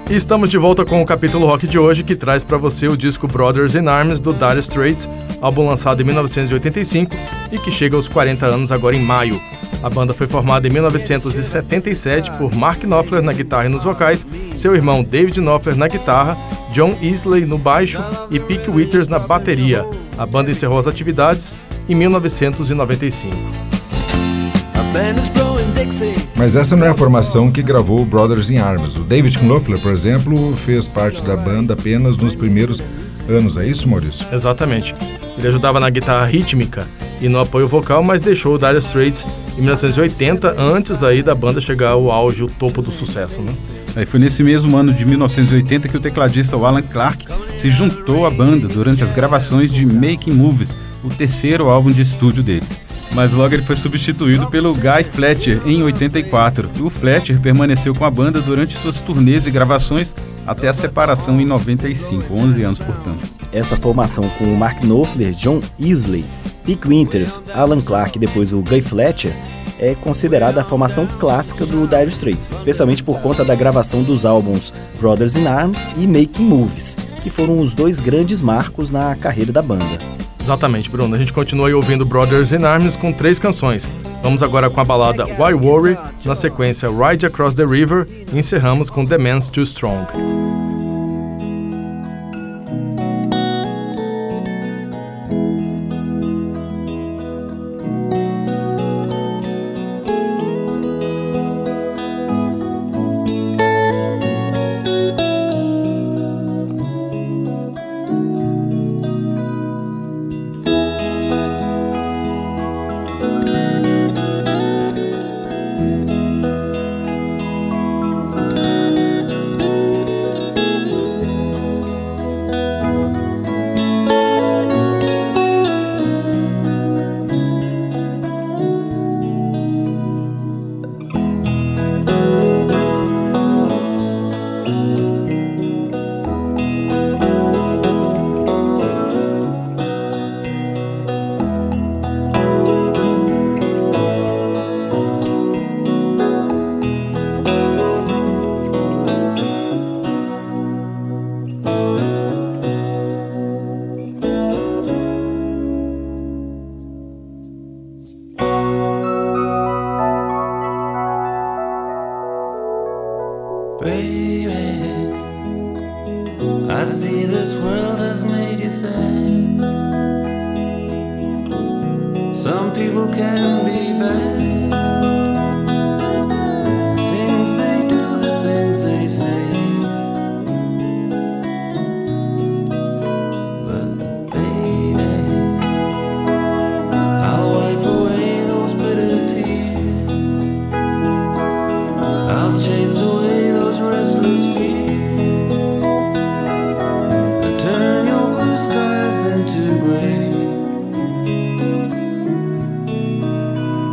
E estamos de volta com o capítulo rock de hoje, que traz para você o disco Brothers in Arms do Dire Straits, álbum lançado em 1985 e que chega aos 40 anos agora em maio. A banda foi formada em 1977 por Mark Knopfler na guitarra e nos vocais, seu irmão David Knopfler na guitarra, John Isley no baixo e Pete Withers na bateria. A banda encerrou as atividades em 1995. Mas essa não é a formação que gravou Brothers in Arms. O David Knopfler, por exemplo, fez parte da banda apenas nos primeiros anos. É isso, Maurício? Exatamente. Ele ajudava na guitarra rítmica e no apoio vocal, mas deixou o Dire Straits em 1980, antes aí da banda chegar ao auge, o topo do sucesso, né? Aí foi nesse mesmo ano de 1980 que o tecladista Alan Clark se juntou à banda durante as gravações de Making Movies, o terceiro álbum de estúdio deles. Mas logo ele foi substituído pelo Guy Fletcher em 84. E o Fletcher permaneceu com a banda durante suas turnês e gravações até a separação em 95, 11 anos portanto. Essa formação com o Mark Knopfler, John Isley, Pete Withers, Alan Clark e depois o Guy Fletcher é considerada a formação clássica do Dire Straits, especialmente por conta da gravação dos álbuns Brothers in Arms e Making Movies, que foram os dois grandes marcos na carreira da banda. Exatamente, Bruno. A gente continua aí ouvindo Brothers in Arms com 3 canções. Vamos agora com a balada Why Worry, na sequência Ride Across the River e encerramos com The Man's Too Strong. Baby, I see this world has made you sad. Some people can be bad. The things they do, the things they say. But baby, I'll wipe away those bitter tears. I'll chase away those restless fears. I turn your blue skies into gray.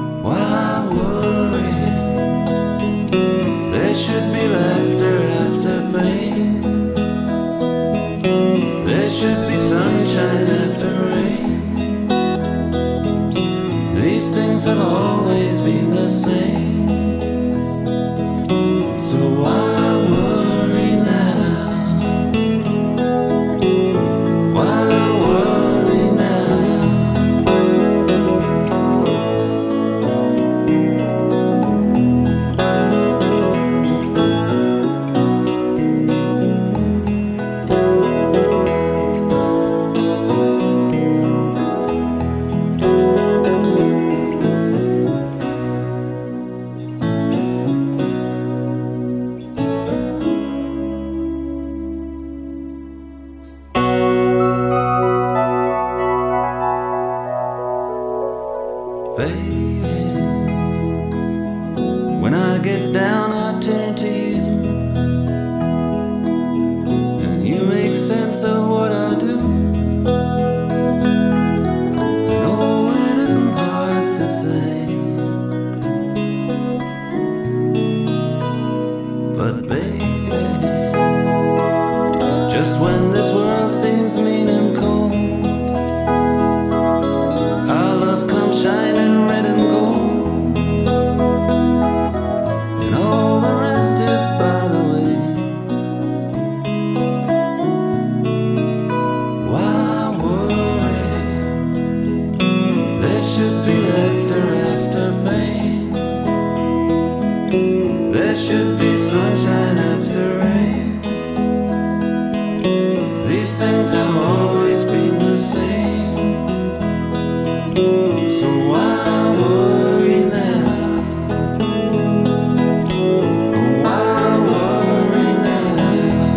There should be sunshine after rain. These things have always been the same. So why worry now? Why worry now?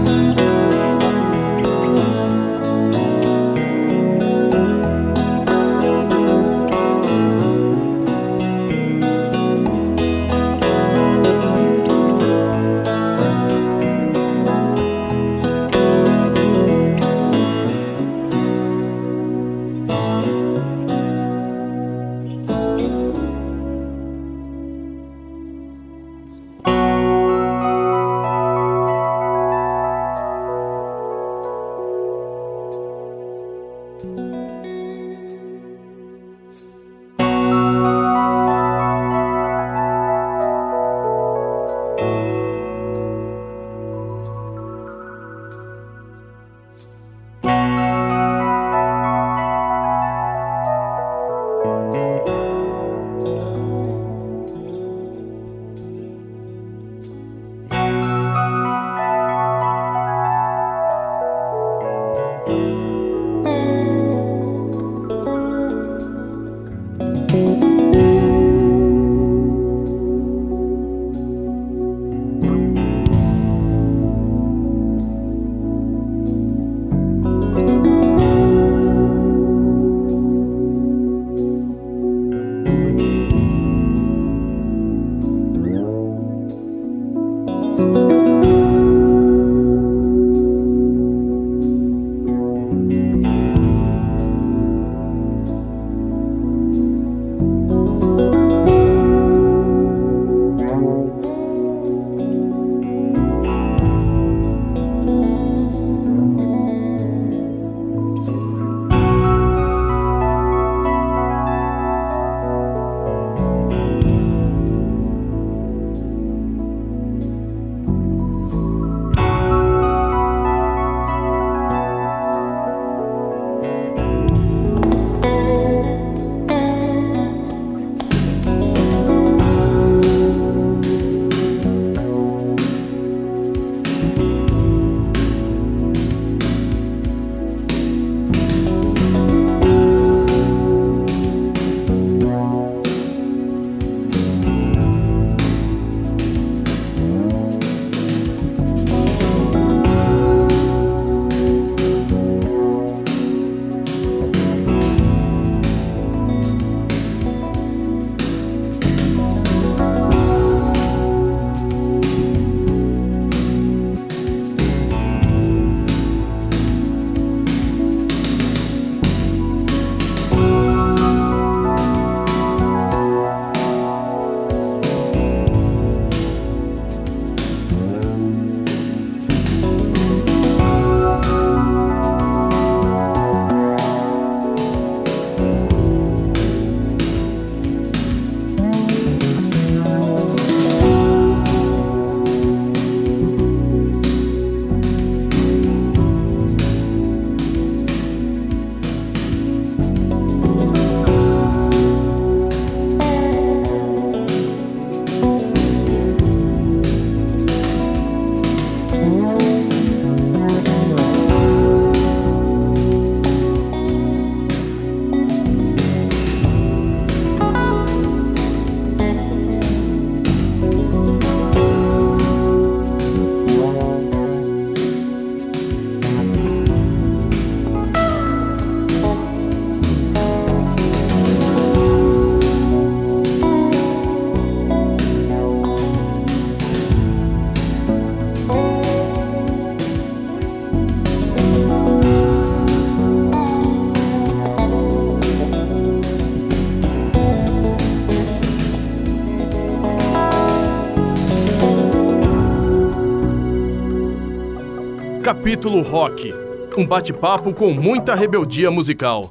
Capítulo Rock, um bate-papo com muita rebeldia musical.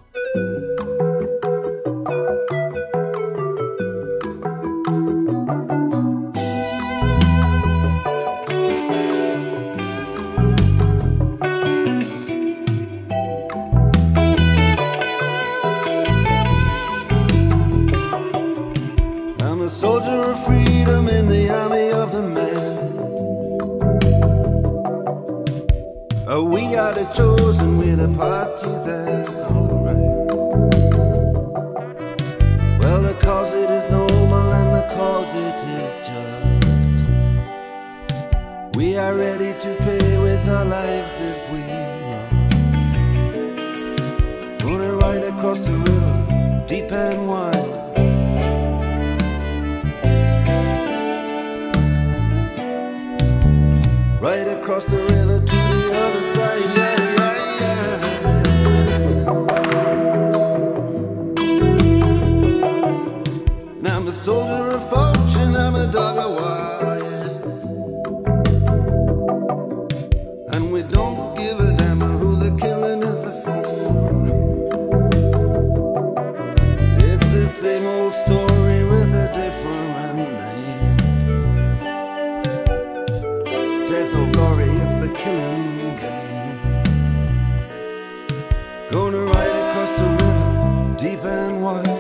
I'm a soldier of freedom in the army of the man. side of chosen, we're the partisan. Alright. Well, the cause it is noble and the cause it is just. We are ready to pay with our lives if we must. Gonna ride across the river, deep and wide. Right across the river to the other side, yeah, yeah, yeah. Now I'm a soldier of fortune, I'm a dog of war, yeah. And we don't give a damn who the killing is for. It's the same old story with a different name. Death or glory, it's the killing game. Gonna ride across the river, deep and wide.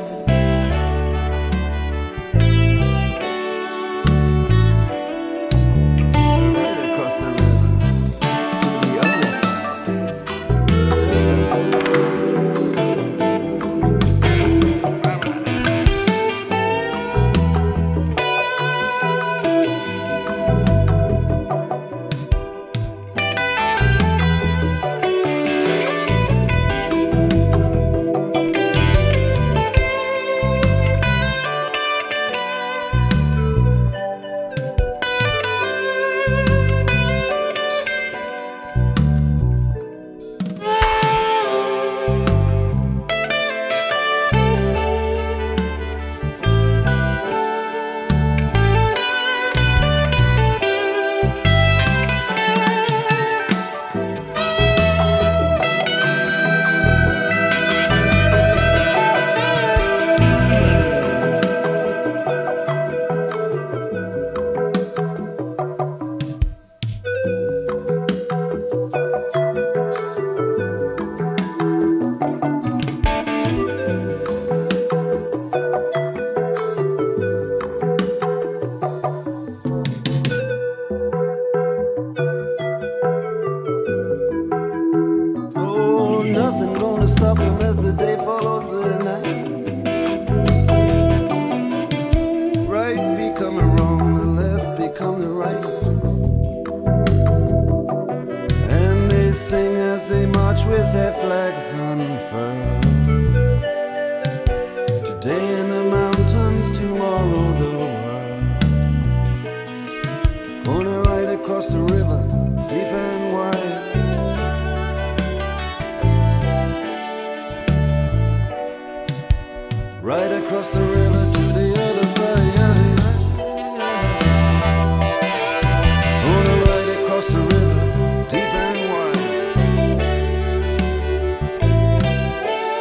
Right across the river, to the other side. Oh, nothing gonna stop him as the day follows the night. Right becoming wrong, the left become the right. And they sing as they march with their flags unfurled. Today in the mountains, tomorrow the world. Gonna ride across the river, deep and wide. Right across the river to the other side, yeah, yeah. Gonna ride across the river, deep and wide.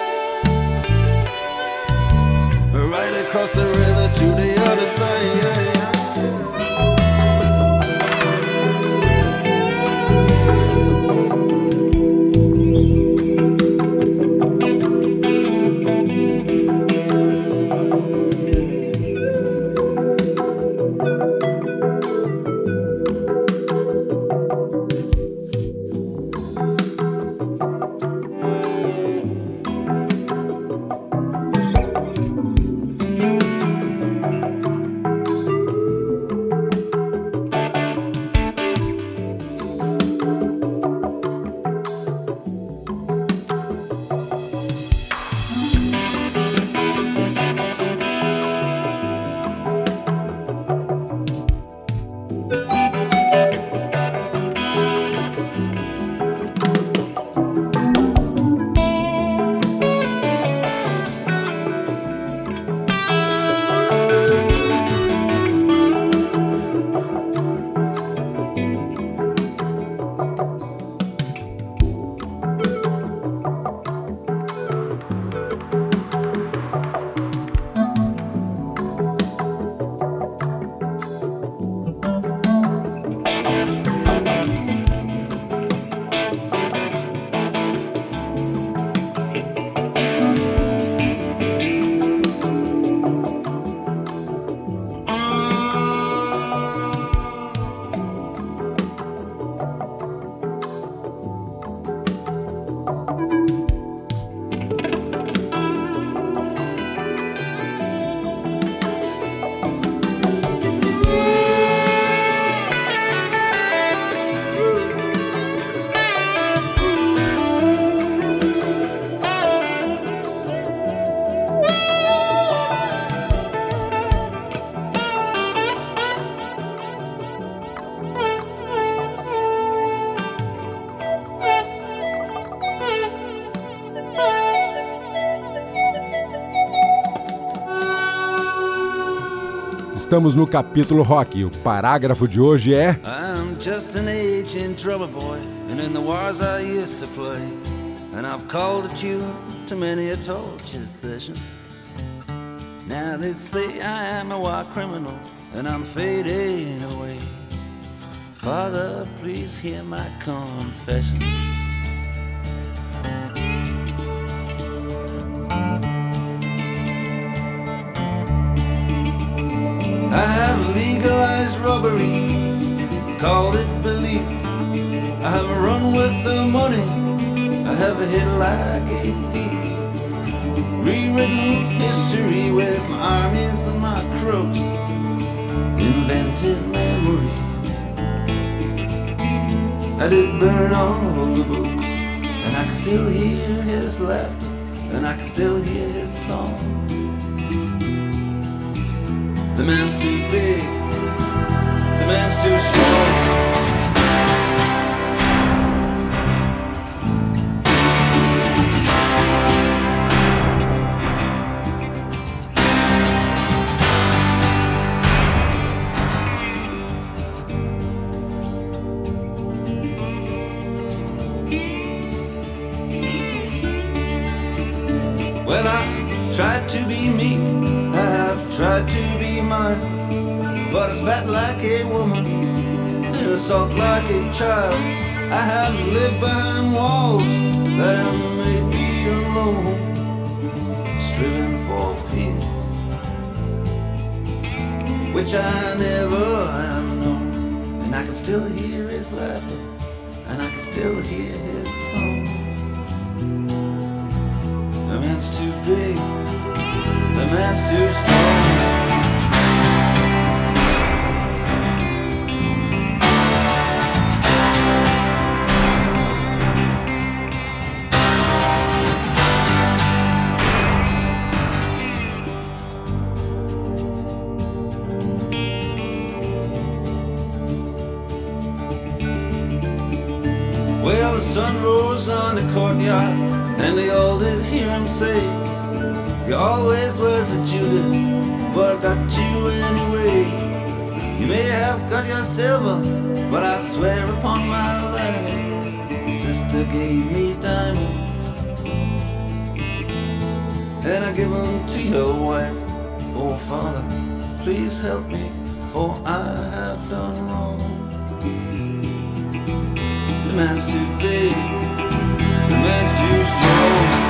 estamos no capítulo rock e o parágrafo de hoje é: I'm just an age in trouble, boy, and in the wars I used to play, and I've called a tune to many a torture session. Now they say I am a war criminal, and I'm fading away. Father, please hear my confession. I have legalized robbery, called it belief. I have run with the money, I have hit like a thief. Rewritten history with my armies and my crooks, invented memories. I did burn all the books, and I can still hear his laughter, and I can still hear his song. The man's too big, the man's too strong. Well, I tried to be meek, I have tried to be mine, but I spat like a woman and assault like a child. I have lived behind walls that have made me alone, striven for peace, which I never have known. And I can still hear his laughter, and I can still hear his song. The man's too big, the man's too strong. Well, the sun rose on the courtyard, and they all did hear him say, you always was a Judas, but I got you anyway. You may have got your silver, but I swear upon my life, your sister gave me diamonds, and I give them to your wife. Oh, Father, please help me, for I have done wrong. The man's too big, the man's too strong.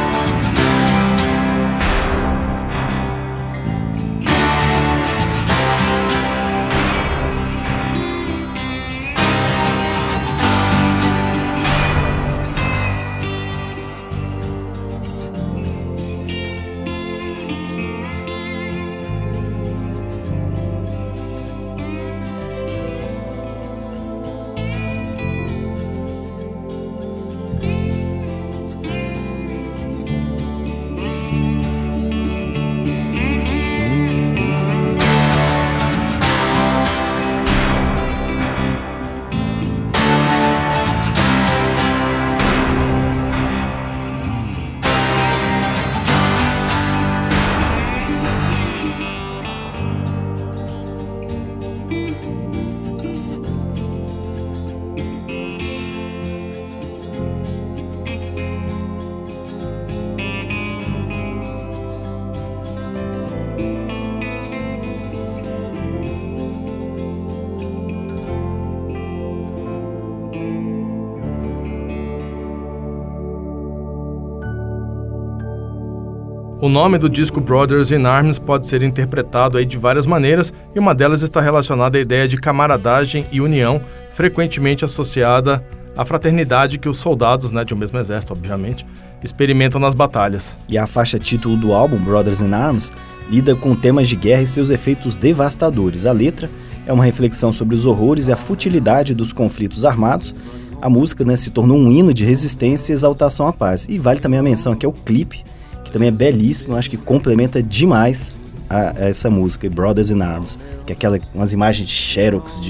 O nome do disco Brothers in Arms pode ser interpretado aí de várias maneiras, e uma delas está relacionada à ideia de camaradagem e união, frequentemente associada à fraternidade que os soldados, de um mesmo exército, obviamente, experimentam nas batalhas. E a faixa título do álbum, Brothers in Arms, lida com temas de guerra e seus efeitos devastadores. A letra é uma reflexão sobre os horrores e a futilidade dos conflitos armados. A música, se tornou um hino de resistência e exaltação à paz. E vale também a menção aqui ao clipe, que também é belíssimo, acho que complementa demais a essa música, Brothers in Arms, que é umas imagens de xerox de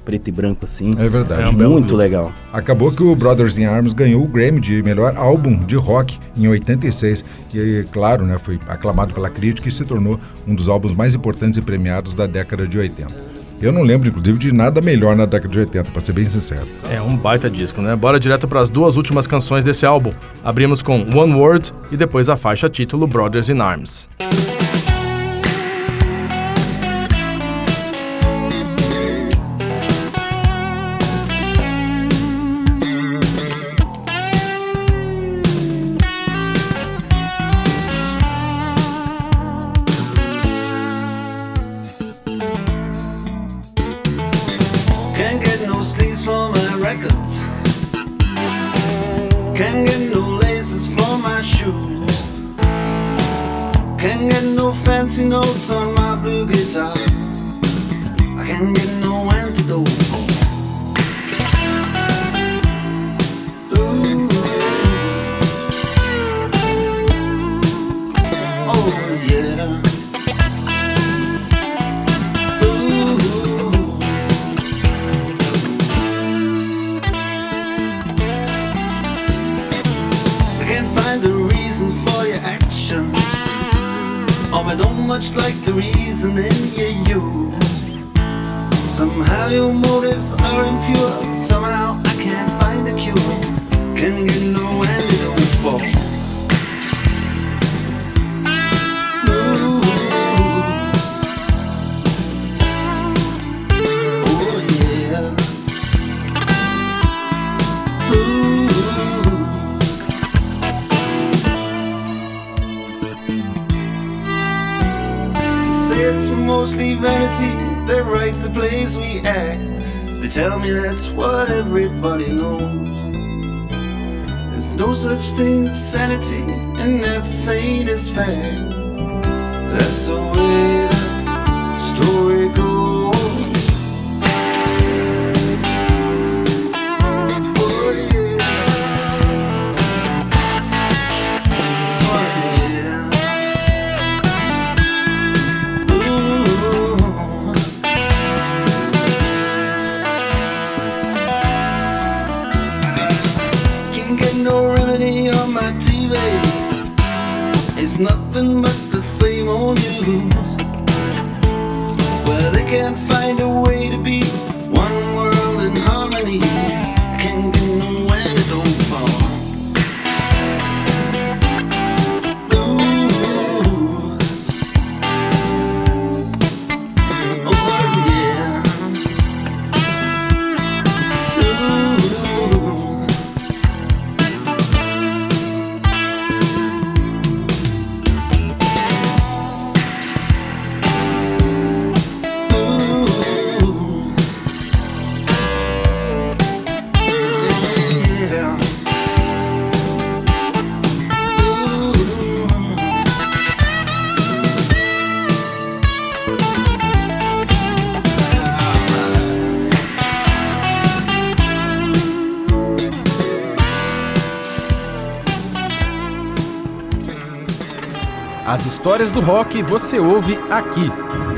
preto e branco assim. É verdade. É um belo Muito vídeo. legal. Acabou que o Brothers in Arms ganhou o Grammy de melhor álbum de rock em 86 e, claro, né, foi aclamado pela crítica e se tornou um dos álbuns mais importantes e premiados da década de 80. Eu não lembro, inclusive, de nada melhor na década de 80, para ser bem sincero. É um baita disco, né? Bora direto para as duas últimas canções desse álbum. Abrimos com One Word e depois a faixa título Brothers in Arms. Can't get no sleeves for my records. Can't get no laces for my shoes. Can't get no fancy notes on my blue guitar. I can't get no antidote for. Ooh. Oh yeah. I don't much like the reasoning you use. Somehow your motives are impure. Somehow I can't find a cure. Can't get no antidote for. Ooh. Oh yeah. Ooh. It's mostly vanity that writes the plays we act. They tell me that's what everybody knows. There's no such thing as sanity, and that's sane as fact. That's the way the story goes. Oh yeah. Oh yeah. On my TV, it's nothing but the same old news. Well, they can't find a way to be one world in harmony. Can't get no antidote for. Ooh. Oh yeah. Ooh. As histórias do rock você ouve aqui.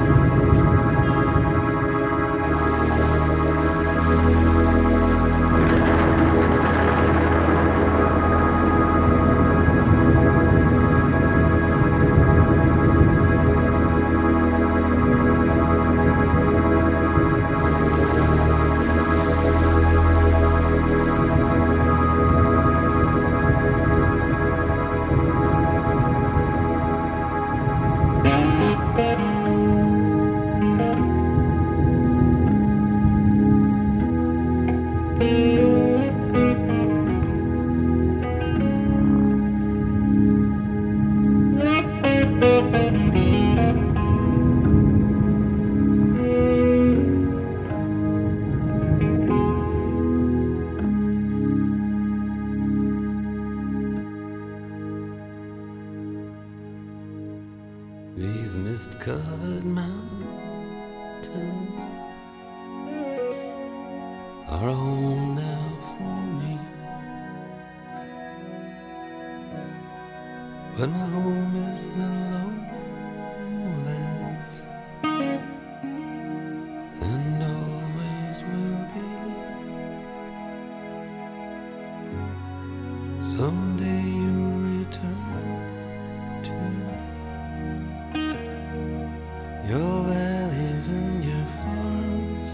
These mist-covered mountains are a home now for me, but my home is the lowlands, and always will. Someday you'll return to your valleys and your farms,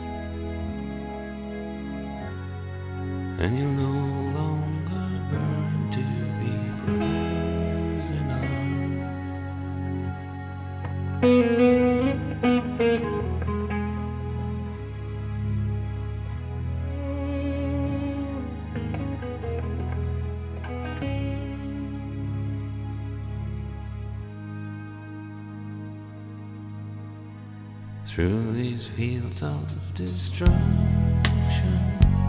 and you'll no longer burn to be brothers in arms. Through these fields of destruction,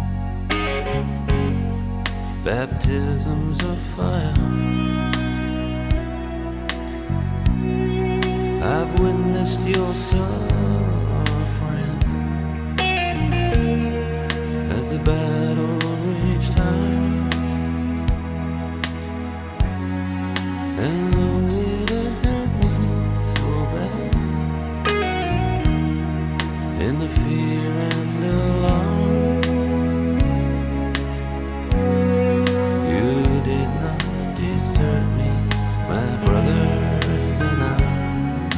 baptisms of fire, I've witnessed your suffering as the battle raged high, and though it hurt me so bad, in the fear and alarm, you did not desert me, my brothers in arms.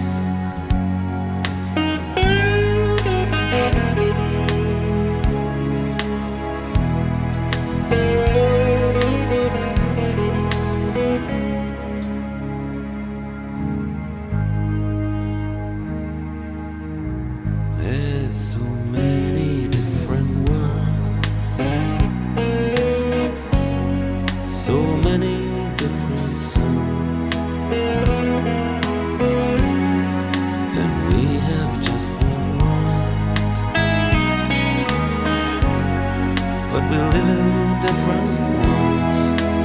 There's so many different worlds, so many different suns, and we have just one world, but we live in different ones.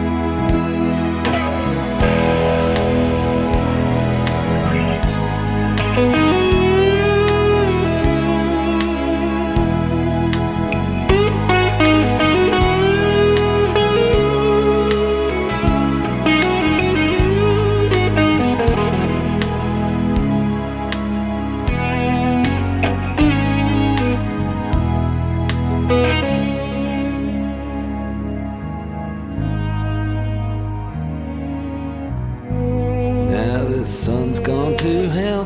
Now the sun's gone to hell,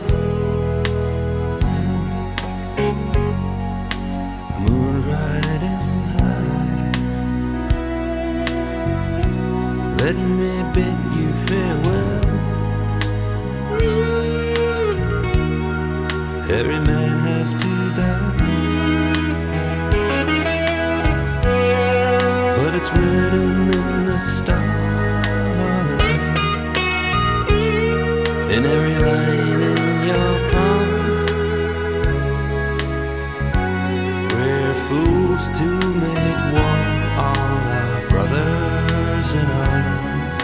the moon's riding high. Let me bid you farewell. Every man has to die, but it's written in the starlight, in every line in your palm. We're fools to make war on our brothers in arms.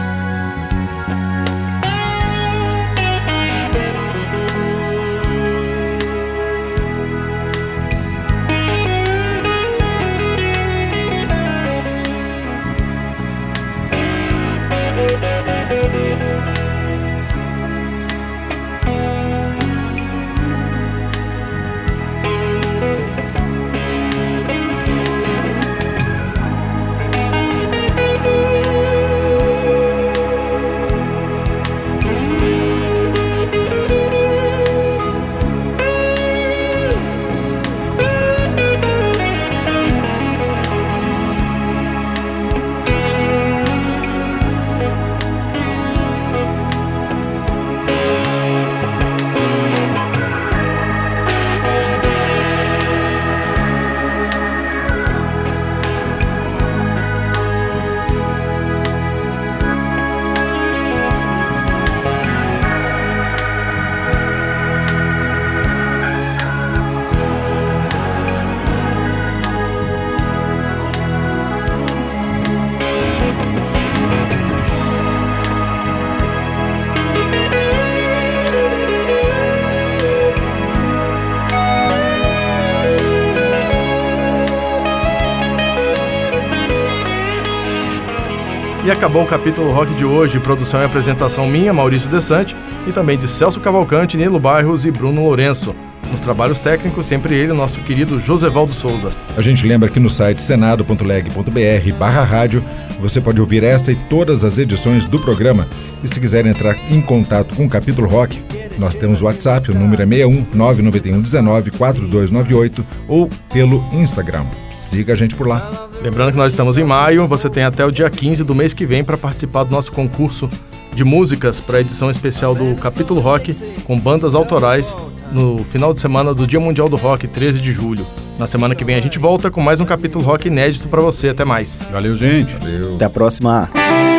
E acabou o capítulo rock de hoje, produção e apresentação minha, Maurício Desante, e também de Celso Cavalcante, Nilo Bairros e Bruno Lourenço. Nos trabalhos técnicos, sempre ele, nosso querido Josevaldo Souza. A gente lembra que no site senado.leg.br/rádio você pode ouvir essa e todas as edições do programa. E se quiser entrar em contato com o Capítulo Rock, nós temos o WhatsApp, o número é 61 991 19 4298 ou pelo Instagram. Siga a gente por lá. Lembrando que nós estamos em maio, você tem até o dia 15 do mês que vem para participar do nosso concurso de músicas para a edição especial do Capítulo Rock com bandas autorais no final de semana do Dia Mundial do Rock, 13 de julho. Na semana que vem a gente volta com mais um Capítulo Rock inédito para você. Até mais. Valeu, gente. Valeu. Até a próxima.